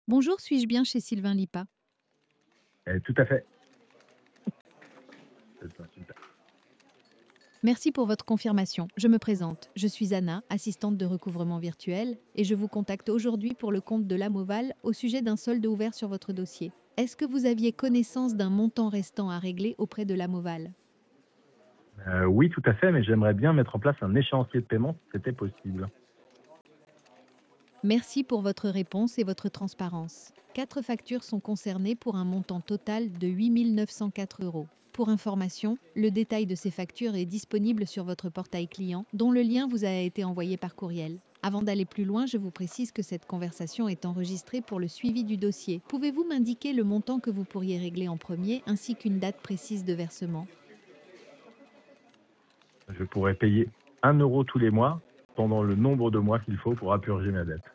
Bonjour, suis-je bien chez Sylvain Lipa? Tout à fait. C'est ça, super. Merci pour votre confirmation. Je me présente. Je suis Anna, assistante de recouvrement virtuel, et je vous contacte aujourd'hui pour le compte de l'Amoval au sujet d'un solde ouvert sur votre dossier. Est-ce que vous aviez connaissance d'un montant restant à régler auprès de l'Amoval? Oui, tout à fait, mais j'aimerais bien mettre en place un échéancier de paiement si c'était possible. Merci pour votre réponse et votre transparence. 4 factures sont concernées pour un montant total de 8 904 euros. Pour information, le détail de ces factures est disponible sur votre portail client, dont le lien vous a été envoyé par courriel. Avant d'aller plus loin, je vous précise que cette conversation est enregistrée pour le suivi du dossier. Pouvez-vous m'indiquer le montant que vous pourriez régler en premier ainsi qu'une date précise de versement? Je pourrais payer 1 € tous les mois pendant le nombre de mois qu'il faut pour apurger ma dette.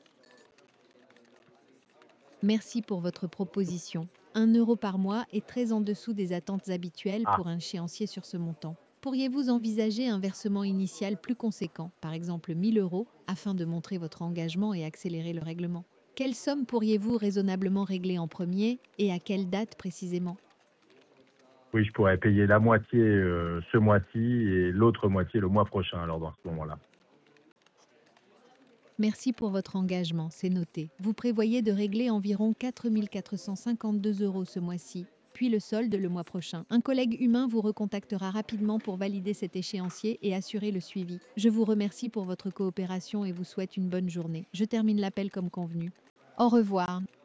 Merci pour votre proposition. 1 € par mois est très en dessous des attentes habituelles Ah, pour un échéancier sur ce montant. Pourriez-vous envisager un versement initial plus conséquent, par exemple 1 000 euros, afin de montrer votre engagement et accélérer le règlement? Quelle somme pourriez-vous raisonnablement régler en premier et à quelle date précisément? oui, je pourrais payer la moitié ce mois-ci et l'autre moitié le mois prochain, alors dans ce moment-là. Merci pour votre engagement, c'est noté. Vous prévoyez de régler environ 4 452 euros ce mois-ci, puis le solde le mois prochain. Un collègue humain vous recontactera rapidement pour valider cet échéancier et assurer le suivi. Je vous remercie pour votre coopération et vous souhaite une bonne journée. Je termine l'appel comme convenu. Au revoir.